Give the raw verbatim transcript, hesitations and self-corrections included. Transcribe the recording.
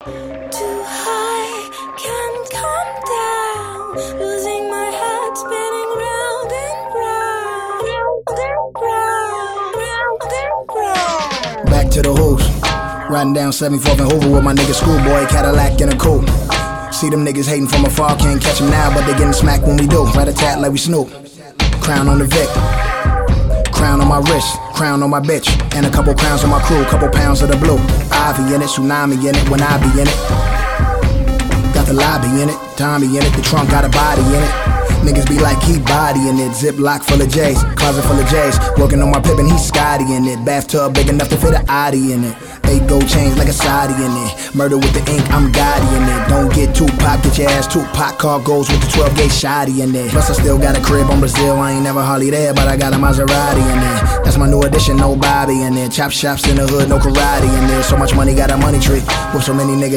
Too high, can't come down. Losing my head, spinning round and round, round and round, round and round. Back to the hoops, riding down seventy-fourth and Hoover with my nigga Schoolboy, Cadillac in a coupe. See them niggas hating from afar, can't catch them now, but they getting smacked when we do. Rat-a-tat like we Snoop. Crown on the Vic, crown on my wrist, crown on my bitch, and a couple crowns on my crew, couple pounds of the blue. Ivy in it, tsunami in it, when I be in it. Got the lobby in it, Tommy in it, the trunk got a body in it. Niggas be like, keep bodying it. Ziploc full of J's, closet full of J's. Working on my Pippin, he's Scotty in it. Bathtub big enough to fit an Audi in it. Eight gold chains like a Saudi in it. Murder with the ink, I'm Gotti in it. Don't get Tupac, get your ass Tupac. Car goes with the twelve gauge shotty in it. Plus I still got a crib on Brazil, I ain't never hardly there, but I got a Maserati in it. That's my new addition, no Bobby in it. Chop shops in the hood, no karate in there. So much money, got a money tree with so many niggas.